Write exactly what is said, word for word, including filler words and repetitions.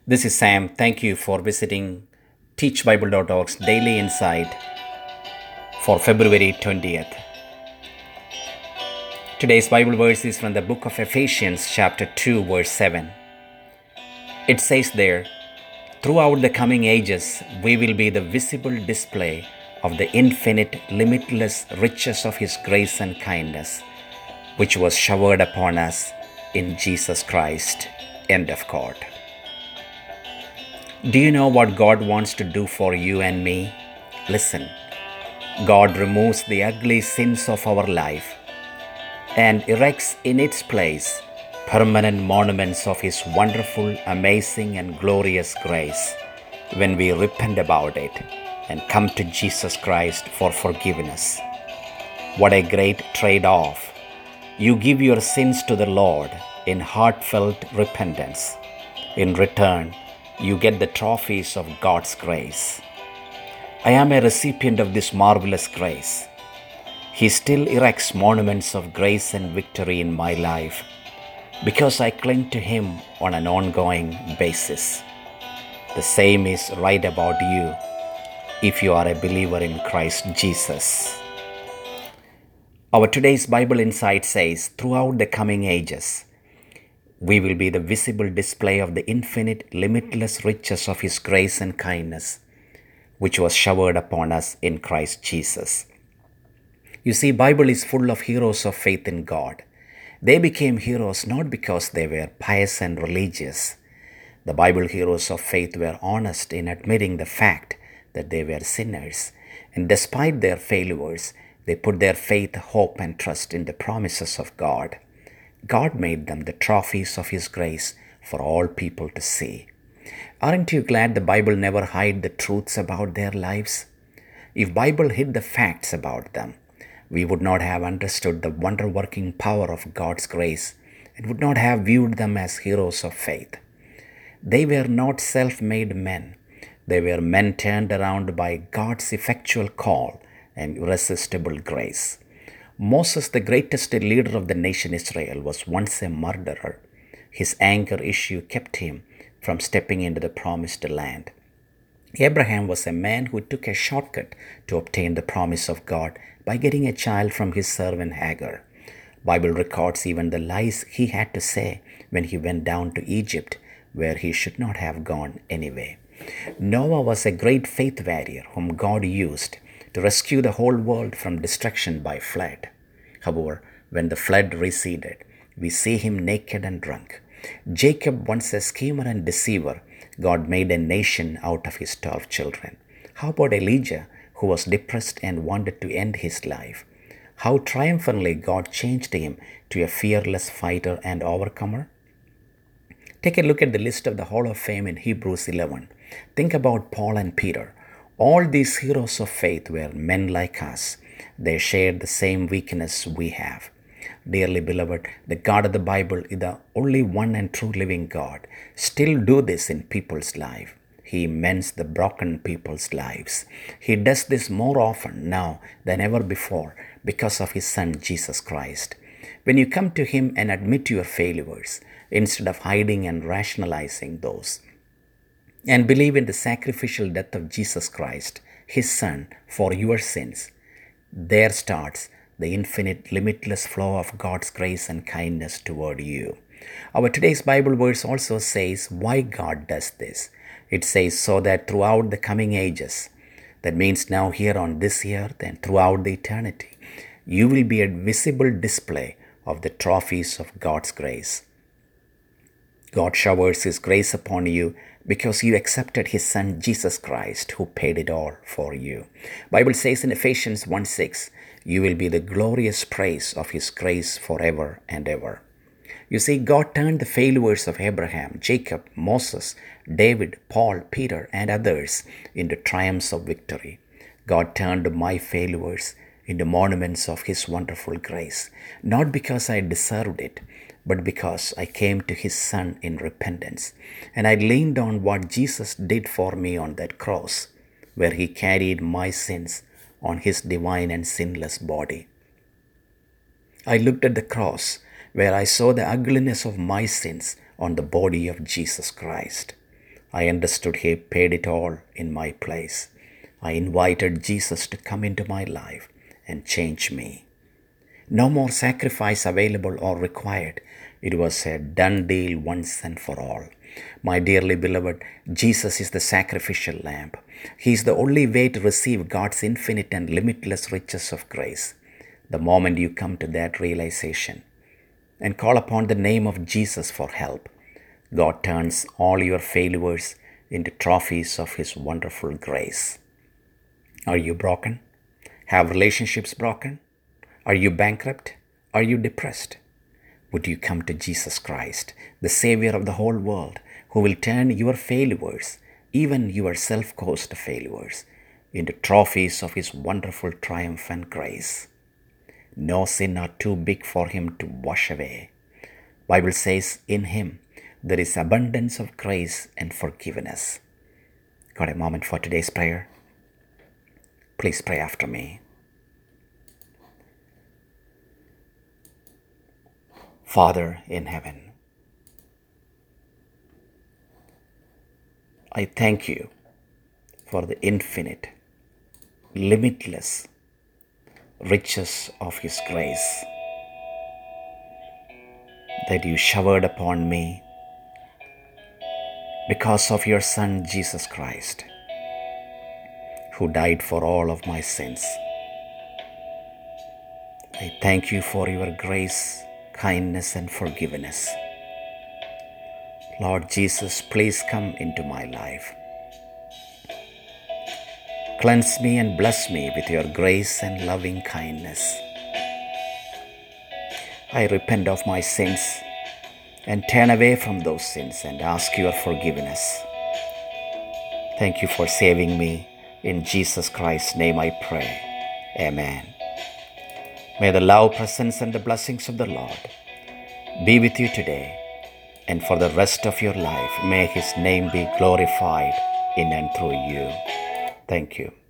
This is Sam. Thank you for visiting teach bible dot org's Daily Insight for February twentieth. Today's Bible verse is from the book of Ephesians, chapter two, verse seven. It says there, "Throughout the coming ages, we will be the visible display of the infinite, limitless riches of His grace and kindness, which was showered upon us in Jesus Christ." End of quote. Do you know what God wants to do for you and me? Listen, God removes the ugly sins of our life and erects in its place permanent monuments of His wonderful, amazing, and glorious grace when we repent about it and come to Jesus Christ for forgiveness. What a great trade-off! You give your sins to the Lord in heartfelt repentance. In return, you get the trophies of God's grace. I am a recipient of this marvelous grace. He still erects monuments of grace and victory in my life because I cling to Him on an ongoing basis. The same is right about you if you are a believer in Christ Jesus. Our today's Bible insight says, throughout the coming ages, we will be the visible display of the infinite, limitless riches of His grace and kindness, which was showered upon us in Christ Jesus. You see, Bible is full of heroes of faith in God. They became heroes not because they were pious and religious. The Bible heroes of faith were honest in admitting the fact that they were sinners, and despite their failures, they put their faith, hope, and trust in the promises of God. God made them the trophies of His grace for all people to see. Aren't you glad the Bible never hid the truths about their lives? If Bible hid the facts about them, we would not have understood the wonder-working power of God's grace and would not have viewed them as heroes of faith. They were not self-made men. They were men turned around by God's effectual call and irresistible grace. Moses, the greatest leader of the nation Israel, was once a murderer. His anger issue kept him from stepping into the promised land. Abraham was a man who took a shortcut to obtain the promise of God by getting a child from his servant Hagar. Bible records even the lies he had to say when he went down to Egypt, where he should not have gone anyway. Noah was a great faith warrior whom God used to rescue the whole world from destruction by flood. However, when the flood receded, we see him naked and drunk. Jacob, once a schemer and deceiver, God made a nation out of his twelve children. How about Elijah, who was depressed and wanted to end his life? How triumphantly God changed him to a fearless fighter and overcomer? Take a look at the list of the Hall of Fame in Hebrews eleven. Think about Paul and Peter. All these heroes of faith were men like us. They shared the same weakness we have. Dearly beloved, the God of the Bible is the only one and true living God. Still do this in people's life. He mends the broken people's lives. He does this more often now than ever before because of His Son Jesus Christ. When you come to Him and admit your failures, instead of hiding and rationalizing those, and believe in the sacrificial death of Jesus Christ, His Son, for your sins, there starts the infinite, limitless flow of God's grace and kindness toward you. Our today's Bible verse also says why God does this. It says, so that throughout the coming ages, that means now here on this earth and throughout the eternity, you will be a visible display of the trophies of God's grace. God showers His grace upon you because you accepted His Son Jesus Christ, who paid it all for you. Bible says in Ephesians one six, you will be the glorious praise of His grace forever and ever. You see, God turned the failures of Abraham, Jacob, Moses, David, Paul, Peter, and others into triumphs of victory. God turned my failures into monuments of His wonderful grace, not because I deserved it, but because I came to His Son in repentance, and I leaned on what Jesus did for me on that cross, where He carried my sins on His divine and sinless body. I looked at the cross where I saw the ugliness of my sins on the body of Jesus Christ. I understood He paid it all in my place. I invited Jesus to come into my life and change me. No more sacrifice available or required. It was a done deal once and for all. My dearly beloved, Jesus is the sacrificial lamb. He is the only way to receive God's infinite and limitless riches of grace. The moment you come to that realization and call upon the name of Jesus for help, God turns all your failures into trophies of His wonderful grace. Are you broken? Have relationships broken? Are you bankrupt? Are you depressed? Would you come to Jesus Christ, the Savior of the whole world, who will turn your failures, even your self-caused failures, into trophies of His wonderful triumph and grace? No sin are too big for Him to wash away. Bible says in Him there is abundance of grace and forgiveness. Got a moment for today's prayer? Please pray after me. Father in heaven, I thank You for the infinite, limitless riches of His grace that You showered upon me because of Your Son Jesus Christ, who died for all of my sins. I thank You for Your grace, kindness, and forgiveness. Lord Jesus, please come into my life. Cleanse me and bless me with Your grace and loving kindness. I repent of my sins and turn away from those sins and ask Your forgiveness. Thank You for saving me. In Jesus Christ's name I pray. Amen. May the love, presence, and the blessings of the Lord be with you today and for the rest of your life. May His name be glorified in and through you. Thank you.